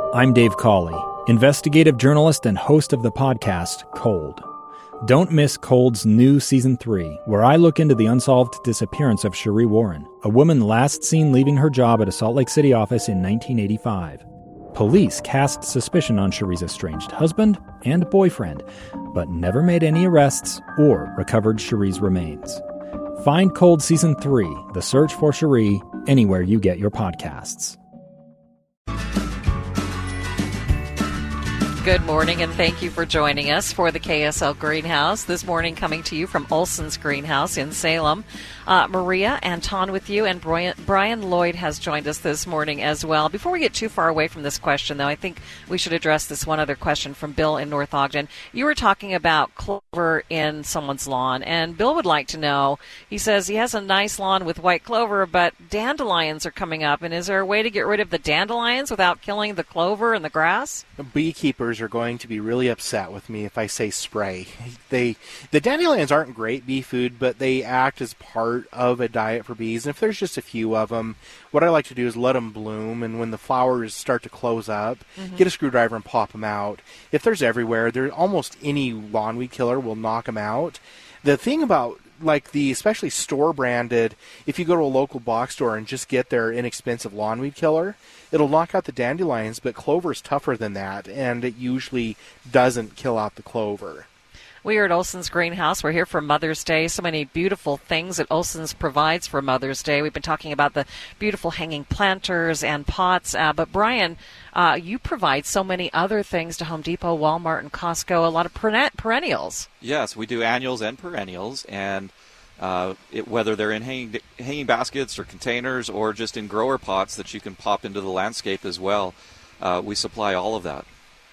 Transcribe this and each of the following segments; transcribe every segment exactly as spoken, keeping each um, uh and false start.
I'm Dave Cawley, investigative journalist and host of the podcast Cold. Don't miss Cold's new Season three, where I look into the unsolved disappearance of Cherie Warren, a woman last seen leaving her job at a Salt Lake City office in nineteen eighty-five. Police cast suspicion on Cherie's estranged husband and boyfriend, but never made any arrests or recovered Cherie's remains. Find Cold Season three, The Search for Cherie, anywhere you get your podcasts. Good morning, and thank you for joining us for the K S L Greenhouse. This morning coming to you from Olson's Greenhouse in Salem. Uh, Maria and Ton with you, and Brian, Brian Lloyd has joined us this morning as well. Before we get too far away from this question, though, I think we should address this one other question from Bill in North Ogden. You were talking about clover in someone's lawn, and Bill would like to know, he says he has a nice lawn with white clover, but dandelions are coming up, and is there a way to get rid of the dandelions without killing the clover and the grass? Beekeepers are going to be really upset with me if I say spray. They the dandelions aren't great bee food, but they act as part of a diet for bees. And if there's just a few of them, what I like to do is let them bloom, and when the flowers start to close up, mm-hmm. get a screwdriver and pop them out. If there's everywhere, there almost any lawn weed killer will knock them out. The thing about like the especially store branded, if you go to a local box store and just get their inexpensive lawn weed killer, it'll knock out the dandelions, but clover is tougher than that, and it usually doesn't kill out the clover. We are at Olson's Greenhouse. We're here for Mother's Day. So many beautiful things that Olson's provides for Mother's Day. We've been talking about the beautiful hanging planters and pots. Uh, but, Brian, uh, you provide so many other things to Home Depot, Walmart, and Costco, a lot of perennials. Yes, we do annuals and perennials. And uh, it, whether they're in hanging, hanging baskets or containers or just in grower pots that you can pop into the landscape as well, uh, we supply all of that.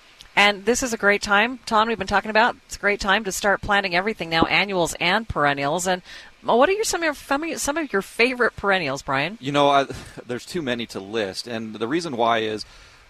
And this is a great time, Ton, we've been talking about. It's a great time to start planting everything now, annuals and perennials. And what are your, some, of your, some of your favorite perennials, Brian? You know, I, there's too many to list. And the reason why is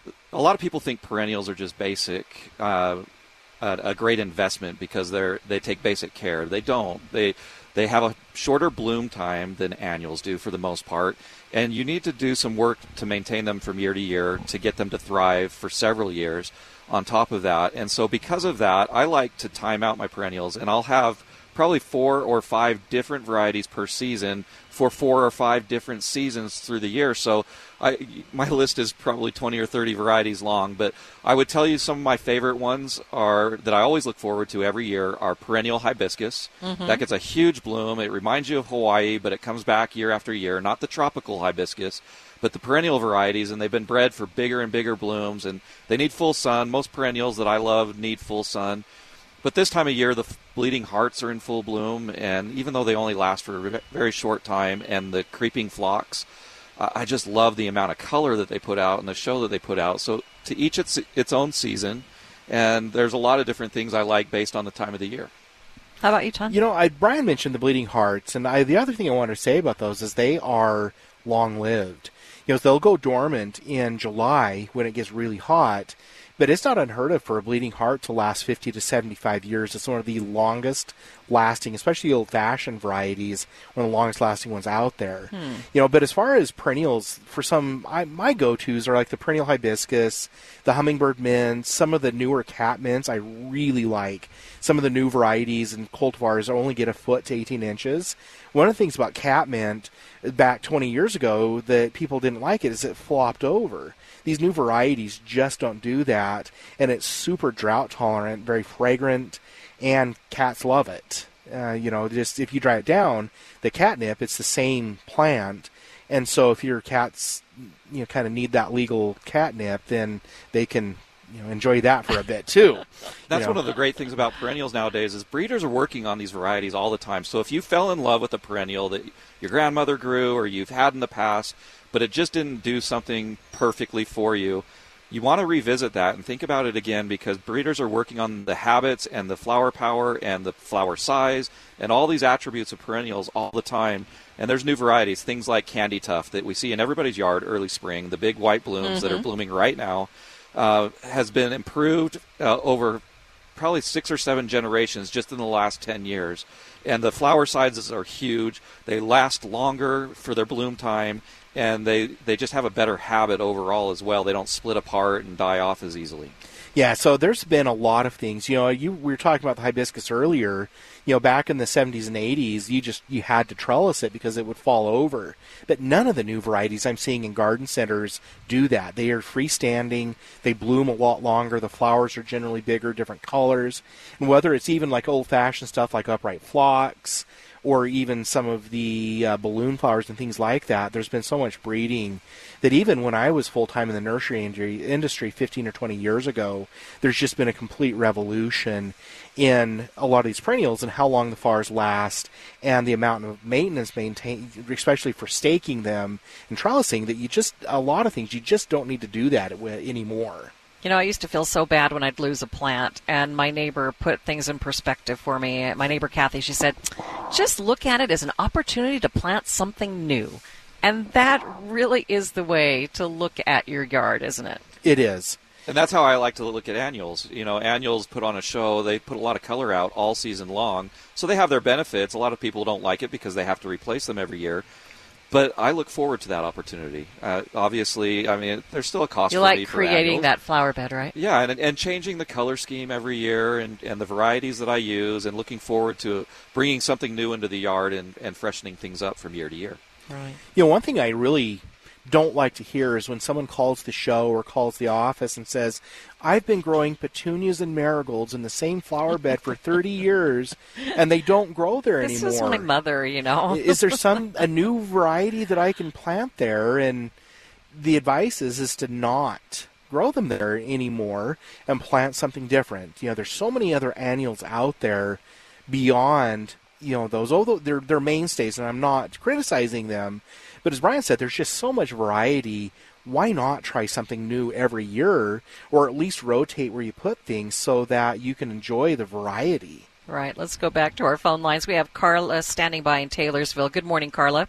a lot of people think perennials are just basic, uh, a, a great investment because they're they take basic care. They don't. They They have a shorter bloom time than annuals do for the most part. And you need to do some work to maintain them from year to year to get them to thrive for several years on top of that. And so because of that, I like to time out my perennials, and I'll have probably four or five different varieties per season for four or five different seasons through the year. So I, my list is probably twenty or thirty varieties long, but I would tell you some of my favorite ones are that I always look forward to every year are perennial hibiscus. Mm-hmm. That gets a huge bloom. It reminds you of Hawaii, but it comes back year after year, not the tropical hibiscus, but the perennial varieties, and they've been bred for bigger and bigger blooms, and they need full sun. Most perennials that I love need full sun. But this time of year, the bleeding hearts are in full bloom, and even though they only last for a very short time, and the creeping phlox, uh, I just love the amount of color that they put out and the show that they put out. So to each its, its own season, and there's a lot of different things I like based on the time of the year. How about you, Ton? You know, I, Brian mentioned the bleeding hearts, and I, the other thing I want to say about those is they are long-lived. You know, they'll go dormant in July when it gets really hot, but it's not unheard of for a bleeding heart to last fifty to seventy-five years. It's one of the longest lasting, especially old-fashioned varieties, one of the longest lasting ones out there. Hmm. You know, but as far as perennials, for some, I, my go-tos are like the perennial hibiscus, the hummingbird mint, some of the newer cat mints I really like. Some of the new varieties and cultivars only get a foot to eighteen inches. One of the things about cat mint back twenty years ago that people didn't like it is it flopped over. These new varieties just don't do that, and it's super drought tolerant, very fragrant, and cats love it. Uh, you know, just if you dry it down, the catnip, it's the same plant, and so if your cats, you know, kind of need that legal catnip, then they can, you know, enjoy that for a bit too. That's you know. One of the great things about perennials nowadays is breeders are working on these varieties all the time. So if you fell in love with a perennial that your grandmother grew or you've had in the past, but it just didn't do something perfectly for you, you want to revisit that and think about it again, because breeders are working on the habits and the flower power and the flower size and all these attributes of perennials all the time. And there's new varieties, things like Candy Tuft that we see in everybody's yard early spring, the big white blooms mm-hmm. that are blooming right now, uh, has been improved uh, over probably six or seven generations just in the last ten years. And the flower sizes are huge. They last longer for their bloom time. and they, they just have a better habit overall as well. They don't split apart and die off as easily. Yeah, so there's been a lot of things. You know, you we were talking about the hibiscus earlier. You know, back in the seventies and eighties, you just you had to trellis it because it would fall over. But none of the new varieties I'm seeing in garden centers do that. They are freestanding. They bloom a lot longer. The flowers are generally bigger, different colors. And whether it's even like old-fashioned stuff like upright phlox, or even some of the uh, balloon flowers and things like that, there's been so much breeding that even when I was full-time in the nursery industry fifteen or twenty years ago, there's just been a complete revolution in a lot of these perennials and how long the flowers last and the amount of maintenance maintained, especially for staking them and trellising, that you just, a lot of things, you just don't need to do that anymore. You know, I used to feel so bad when I'd lose a plant, and my neighbor put things in perspective for me. My neighbor, Kathy, she said, just look at it as an opportunity to plant something new. And that really is the way to look at your yard, isn't it? It is. And that's how I like to look at annuals. You know, annuals put on a show. They put a lot of color out all season long. So they have their benefits. A lot of people don't like it because they have to replace them every year. But I look forward to that opportunity. Uh, obviously, I mean, there's still a cost you for like me for creating annuals. That flower bed, right? Yeah, and and changing the color scheme every year and, and the varieties that I use, and looking forward to bringing something new into the yard and, and freshening things up from year to year. Right. You know, one thing I really don't like to hear is when someone calls the show or calls the office and says, I've been growing petunias and marigolds in the same flower bed for thirty years, and they don't grow there this anymore. This is my mother, you know. Is there some a new variety that I can plant there? And the advice is, is to not grow them there anymore and plant something different. You know, there's so many other annuals out there beyond, you know, those, although they're, they're mainstays, and I'm not criticizing them. But as Brian said, there's just so much variety. Why not try something new every year, or at least rotate where you put things so that you can enjoy the variety? Right. Let's go back to our phone lines. We have Carla standing by in Taylorsville. Good morning, Carla.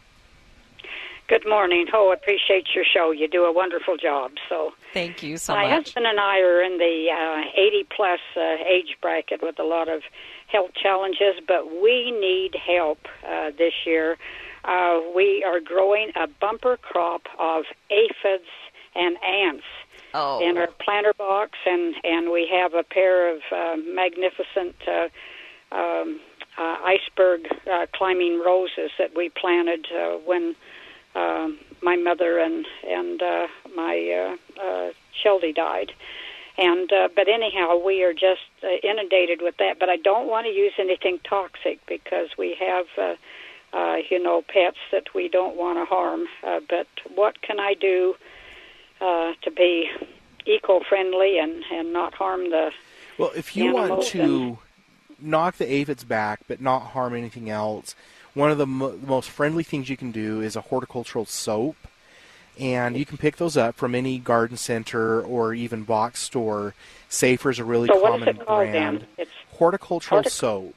Good morning. Oh, I appreciate your show. You do a wonderful job. So thank you so my much. My husband and I are in the uh, eighty-plus uh, age bracket with a lot of health challenges, but we need help uh, this year. Uh, we are growing a bumper crop of aphids and ants oh. in our planter box, and, and we have a pair of uh, magnificent uh, um, uh, iceberg uh, climbing roses that we planted uh, when uh, my mother and and uh, my uh, uh, Sheldy died. And uh, but anyhow, we are just uh, inundated with that. But I don't want to use anything toxic because we have. Uh, Uh, you know, pets that we don't want to harm. Uh, but what can I do uh, to be eco-friendly and, and not harm the Well, if you animals want to and... knock the aphids back but not harm anything else, one of the mo- most friendly things you can do is a horticultural soap. And you can pick those up from any garden center or even box store. Safer is a really so common what is it called, brand. then? It's horticultural hortic- soap.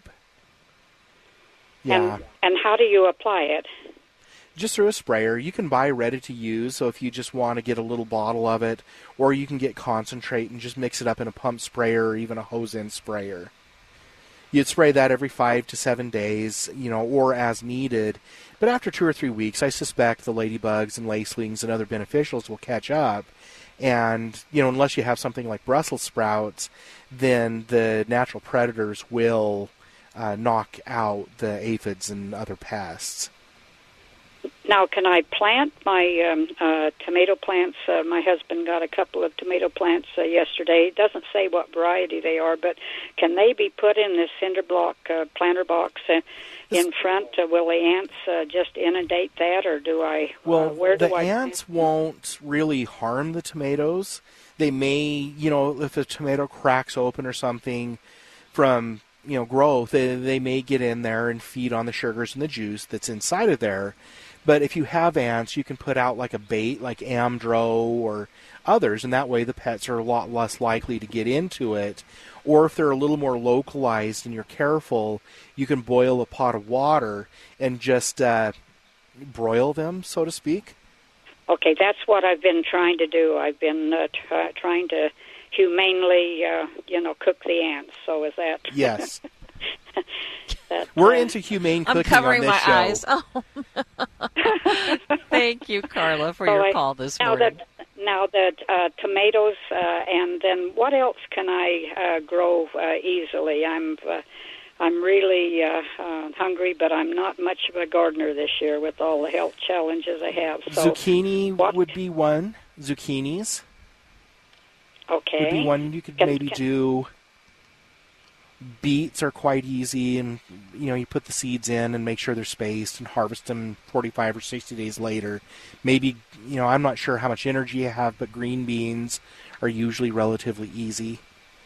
Yeah. And, and how do you apply it? Just through a sprayer. You can buy ready to use, so if you just want to get a little bottle of it, or you can get concentrate and just mix it up in a pump sprayer or even a hose-end sprayer. You'd spray that every five to seven days, you know, or as needed. But after two or three weeks, I suspect the ladybugs and lacewings and other beneficials will catch up. And, you know, unless you have something like Brussels sprouts, then the natural predators will Uh, knock out the aphids and other pests. Now, can I plant my um, uh, tomato plants? Uh, my husband got a couple of tomato plants uh, yesterday. It doesn't say what variety they are, but can they be put in this cinder block uh, planter box uh, in front? Uh, will the ants uh, just inundate that, or do I? Well, uh, where the do I ants plant? won't really harm the tomatoes. They may, you know, if a tomato cracks open or something from you know, growth, they, they may get in there and feed on the sugars and the juice that's inside of there. But if you have ants, you can put out like a bait, like Amdro or others, and that way the pets are a lot less likely to get into it. Or if they're a little more localized and you're careful, you can boil a pot of water and just uh, broil them, so to speak. Okay, that's what I've been trying to do. I've been uh, t- trying to humanely, uh, you know, cook the ants. So is that? Yes. That, We're uh, into humane cooking I'm covering on this my show. eyes. Oh. Thank you, Carla, for so your I- call this now morning. That, now that uh, tomatoes, uh, and then what else can I uh, grow uh, easily? I'm uh, I'm really uh, uh, hungry, but I'm not much of a gardener this year with all the health challenges I have. So Zucchini what- would be one. Zucchinis okay, would be one you could Can- maybe can- do. Beets are quite easy, and you know you put the seeds in and make sure they're spaced and harvest them forty-five or sixty days later. Maybe, you know, I'm not sure how much energy you have, but green beans are usually relatively easy.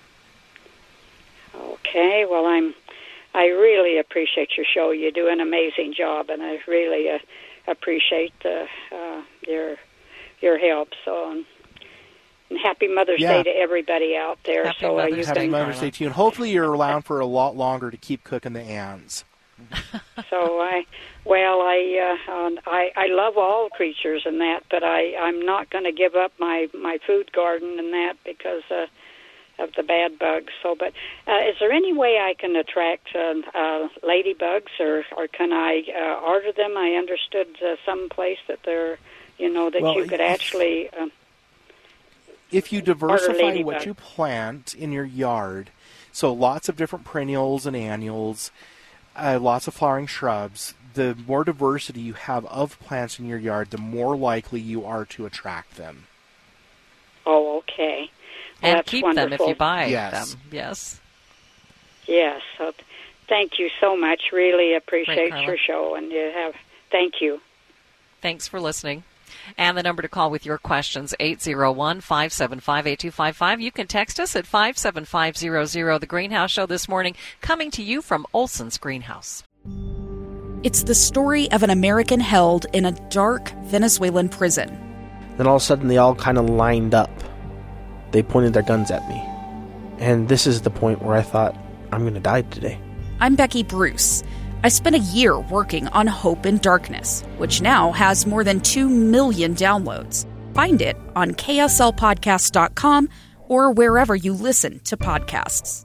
Okay, well, I'm. I really appreciate your show. You do an amazing job, and I really uh, appreciate uh, uh, your your help. So, um, and happy Mother's Yeah. Day to everybody out there. Happy so uh, Mother's you Day, Happy can, Mother's Carla. Day to you, and hopefully you're around for a lot longer to keep cooking the ants. so I, well, I, uh, um, I, I love all creatures and that, but I, I'm not going to give up my my food garden and that because uh, of the bad bugs. So, but uh, is there any way I can attract uh, uh, ladybugs, or or can I uh, order them? I understood uh, some place that they're, you know, that Well, you could if- actually. Um, If you diversify ladybug. what you plant in your yard, so lots of different perennials and annuals, uh, lots of flowering shrubs, the more diversity you have of plants in your yard, the more likely you are to attract them. oh, okay. Well, and that's keep wonderful. them if you buy Yes. them. Yes. Yes. So, th- thank you so much. Really appreciate Carla. your show, and you have. Thank you. Thanks for listening. And the number to call with your questions, eight zero one, five seven five, eight two five five. You can text us at five seven five zero zero. The Greenhouse Show this morning coming to you from Olson's Greenhouse. It's the story of an American held in a dark Venezuelan prison. Then all of a sudden they all kind of lined up. They pointed their guns at me. And this is the point where I thought, I'm going to die today. I'm Becky Bruce. I spent a year working on Hope in Darkness, which now has more than two million downloads. Find it on K S L podcast dot com or wherever you listen to podcasts.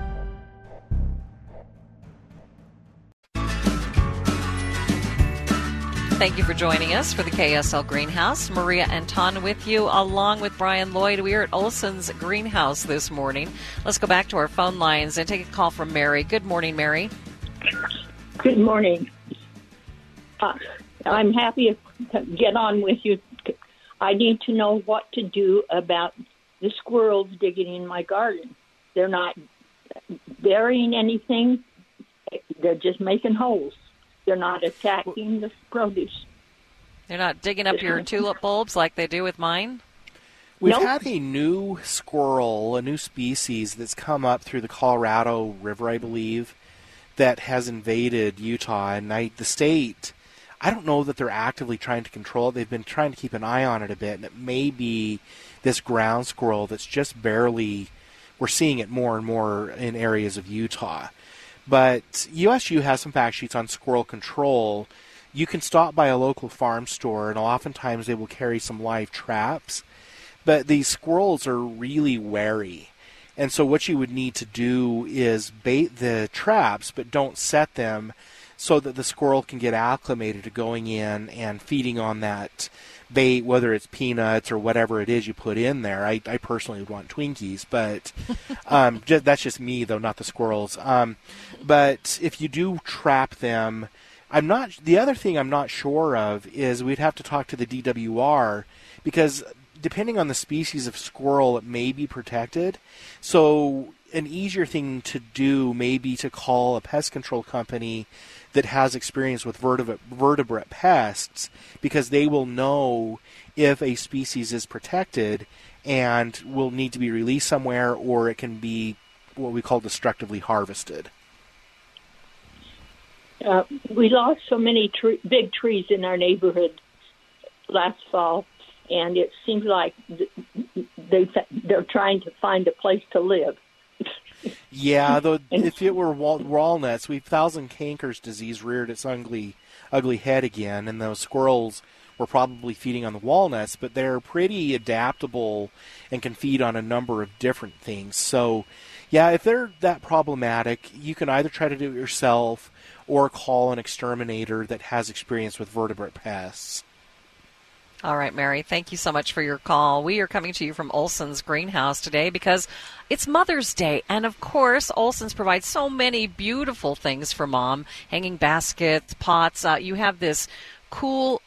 Thank you for joining us for the K S L Greenhouse. Maria and Ton with you, along with Brian Lloyd. We are at Olson's Greenhouse this morning. Let's go back to our phone lines and take a call from Mary. Good morning, Mary. Good morning. Uh, I'm happy to get on with you. I need to know what to do about the squirrels digging in my garden. They're not burying anything. They're just making holes. They're not attacking the produce. They're not digging up your tulip bulbs like they do with mine? We've Nope. had a new squirrel, a new species that's come up through the Colorado River, I believe, that has invaded Utah. And I, the state, I don't know that they're actively trying to control it. They've been trying to keep an eye on it a bit, and it may be this ground squirrel that's just barely, we're seeing it more and more in areas of Utah. But U S U has some fact sheets on squirrel control. You can stop by a local farm store, and oftentimes they will carry some live traps. But these squirrels are really wary. And so what you would need to do is bait the traps, but don't set them so that the squirrel can get acclimated to going in and feeding on that bait, whether it's peanuts or whatever it is you put in there. I, I personally would want Twinkies, but um, just, that's just me, though, not the squirrels. Um, but if you do trap them, I'm not. The other thing I'm not sure of is we'd have to talk to the D W R, because depending on the species of squirrel, it may be protected. So an easier thing to do may be to call a pest control company that has experience with vertebrate, vertebrate pests, because they will know if a species is protected and will need to be released somewhere, or it can be what we call destructively harvested. Uh, we lost so many tre- big trees in our neighborhood last fall, and it seems like th- they they're trying to find a place to live. Yeah, though if it were wal- walnuts, we've thousand cankers disease reared its ugly, ugly head again, and those squirrels were probably feeding on the walnuts, but they're pretty adaptable and can feed on a number of different things. So, yeah, if they're that problematic, you can either try to do it yourself or call an exterminator that has experience with vertebrate pests. All right, Mary, thank you so much for your call. We are coming to you from Olson's Greenhouse today because it's Mother's Day. And, of course, Olson's provides so many beautiful things for Mom, hanging baskets, pots. Uh, you have this cool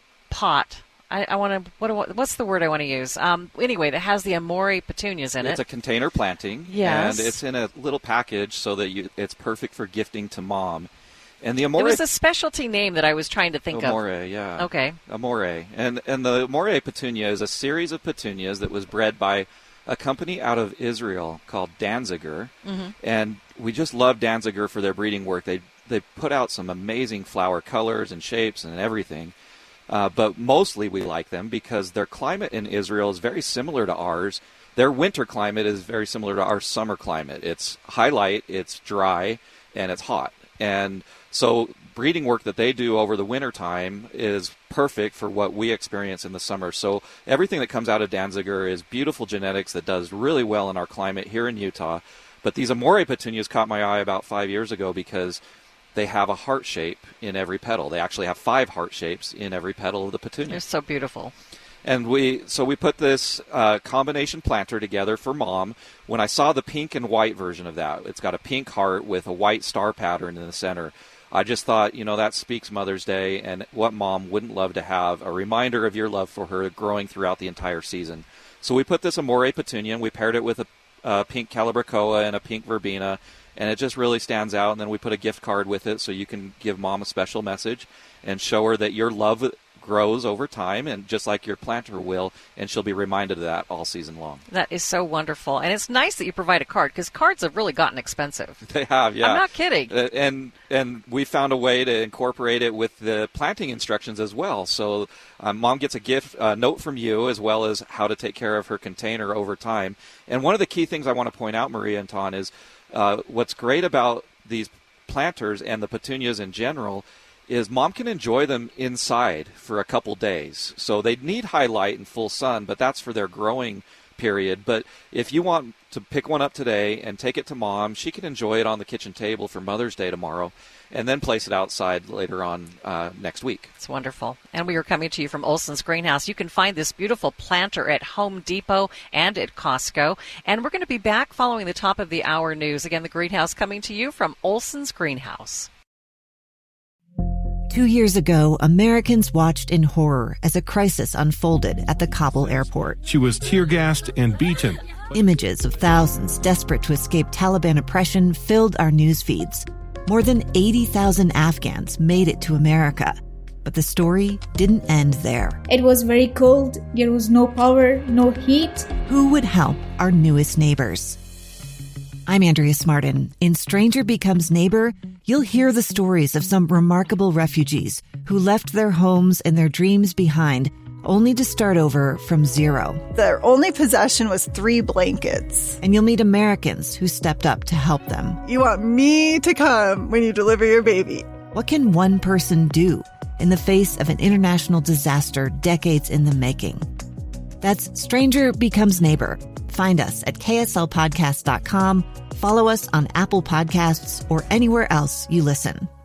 pot. I, I want to, what, what's the word I want to use? Um, anyway, that has the Amore petunias in it. It's a container planting. Yes. And it's in a little package so that you, it's perfect for gifting to Mom. And the Amore, it was a specialty name that I was trying to think Amore, of. Amore, yeah. Okay. Amore. And and the Amore petunia is a series of petunias that was bred by a company out of Israel called Danziger. Mm-hmm. And we just love Danziger for their breeding work. They they put out some amazing flower colors and shapes and everything. Uh, but mostly we like them because their climate in Israel is very similar to ours. Their winter climate is very similar to our summer climate. It's high light, it's dry, and it's hot. And so breeding work that they do over the winter time is perfect for what we experience in the summer. So everything that comes out of Danziger is beautiful genetics that does really well in our climate here in Utah. But these Amore petunias caught my eye about five years ago because they have a heart shape in every petal. They actually have five heart shapes in every petal of the petunia. They're so beautiful. And we so we put this uh, combination planter together for Mom. When I saw the pink and white version of that, it's got a pink heart with a white star pattern in the center. I just thought, you know, that speaks Mother's Day, and what mom wouldn't love to have a reminder of your love for her growing throughout the entire season. So we put this Amore petunia, and we paired it with a, a pink calibrachoa and a pink verbena, and it just really stands out. And then we put a gift card with it so you can give Mom a special message and show her that your love grows over time, and just like your planter will, and she'll be reminded of that all season long. That is so wonderful. And it's nice that you provide a card, because cards have really gotten expensive. They have, yeah. I'm not kidding. Uh, and and we found a way to incorporate it with the planting instructions as well. So um, Mom gets a gift uh, note from you, as well as how to take care of her container over time. And one of the key things I want to point out, Maria and Ton, is uh, what's great about these planters and the petunias in general is Mom can enjoy them inside for a couple days. So they need high light and full sun, but that's for their growing period. But if you want to pick one up today and take it to Mom, she can enjoy it on the kitchen table for Mother's Day tomorrow, and then place it outside later on uh, next week. It's wonderful. And we are coming to you from Olson's Greenhouse. You can find this beautiful planter at Home Depot and at Costco. And we're going to be back following the top of the hour news. Again, the Greenhouse coming to you from Olson's Greenhouse. Two years ago, Americans watched in horror as a crisis unfolded at the Kabul airport. She was tear-gassed and beaten. Images of thousands desperate to escape Taliban oppression filled our news feeds. More than eighty thousand Afghans made it to America. But the story didn't end there. It was very cold. There was no power, no heat. Who would help our newest neighbors? I'm Andrea Smartin. In Stranger Becomes Neighbor, you'll hear the stories of some remarkable refugees who left their homes and their dreams behind, only to start over from zero. Their only possession was three blankets. And you'll meet Americans who stepped up to help them. You want me to come when you deliver your baby. What can one person do in the face of an international disaster decades in the making? That's Stranger Becomes Neighbor. Find us at K S L podcast dot com. Follow us on Apple Podcasts or anywhere else you listen.